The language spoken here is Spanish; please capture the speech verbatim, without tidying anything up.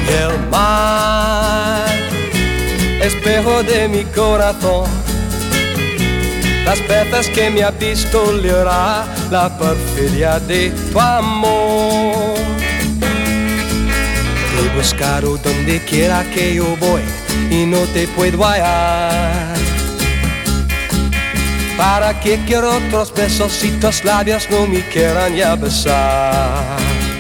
El mar, espejo de mi corazón, las veces que me ha visto llorar, la perfidia de tu amor. Te he buscado donde quiera que yo voy y no te puedo hallar. ¿Para qué quiero otros besos si tus labios no me quieran ya besar?